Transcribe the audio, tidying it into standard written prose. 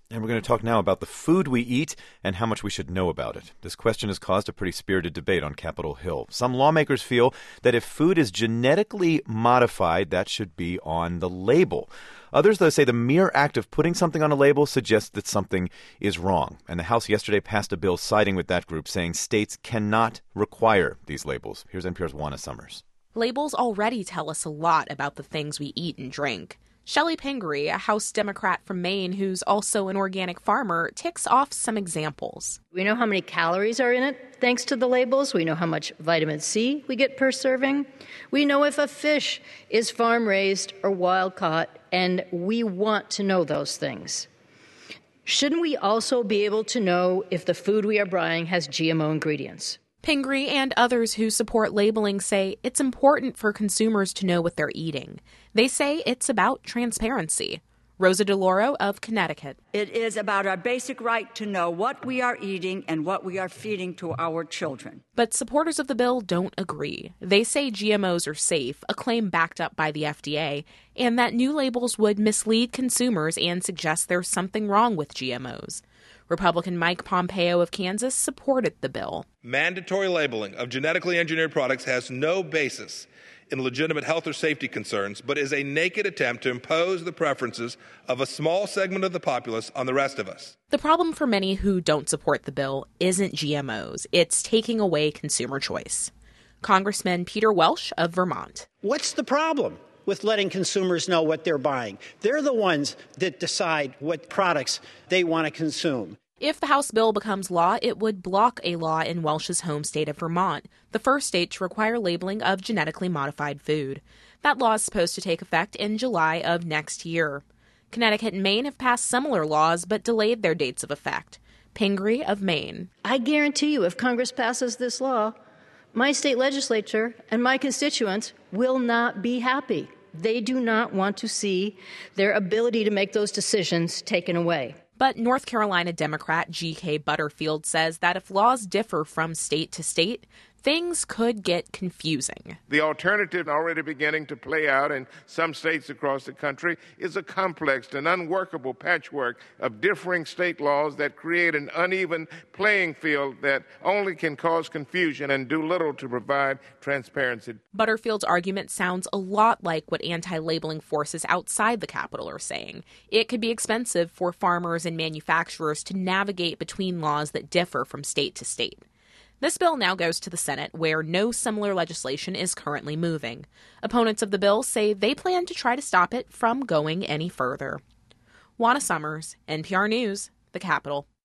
And we're going to talk now about the food we eat and how much we should know about it. This question has caused a pretty spirited debate on Capitol Hill. Some lawmakers feel that if food is genetically modified, that should be on the label. Others, though, say the mere act of putting something on a label suggests that something is wrong. And the House yesterday passed a bill siding with that group, saying states cannot require these labels. Here's NPR's Juana Summers. Labels already tell us a lot about the things we eat and drink. Shelley Pingree, a House Democrat from Maine who's also an organic farmer, ticks off some examples. We know how many calories are in it thanks to the labels. We know how much vitamin C we get per serving. We know if a fish is farm-raised or wild-caught, and we want to know those things. Shouldn't we also be able to know if the food we are buying has GMO ingredients? Pingree and others who support labeling say it's important for consumers to know what they're eating. They say it's about transparency. Rosa DeLauro of Connecticut. It is about our basic right to know what we are eating and what we are feeding to our children. But supporters of the bill don't agree. They say GMOs are safe, a claim backed up by the FDA, and that new labels would mislead consumers and suggest there's something wrong with GMOs. Republican Mike Pompeo of Kansas supported the bill. Mandatory labeling of genetically engineered products has no basis in legitimate health or safety concerns, but is a naked attempt to impose the preferences of a small segment of the populace on the rest of us. The problem for many who don't support the bill isn't GMOs. It's taking away consumer choice. Congressman Peter Welch of Vermont. What's the problem with letting consumers know what they're buying? They're the ones that decide what products they want to consume. If the House bill becomes law, it would block a law in Welch's home state of Vermont, the first state to require labeling of genetically modified food. That law is supposed to take effect in July of next year. Connecticut and Maine have passed similar laws but delayed their dates of effect. Pingree of Maine. I guarantee you, if Congress passes this law, my state legislature and my constituents will not be happy. They do not want to see their ability to make those decisions taken away. But North Carolina Democrat G.K. Butterfield says that if laws differ from state to state, things could get confusing. The alternative already beginning to play out in some states across the country is a complex and unworkable patchwork of differing state laws that create an uneven playing field that only can cause confusion and do little to provide transparency. Butterfield's argument sounds a lot like what anti-labeling forces outside the Capitol are saying. It could be expensive for farmers and manufacturers to navigate between laws that differ from state to state. This bill now goes to the Senate, where no similar legislation is currently moving. Opponents of the bill say they plan to try to stop it from going any further. Juana Summers, NPR News, the Capitol.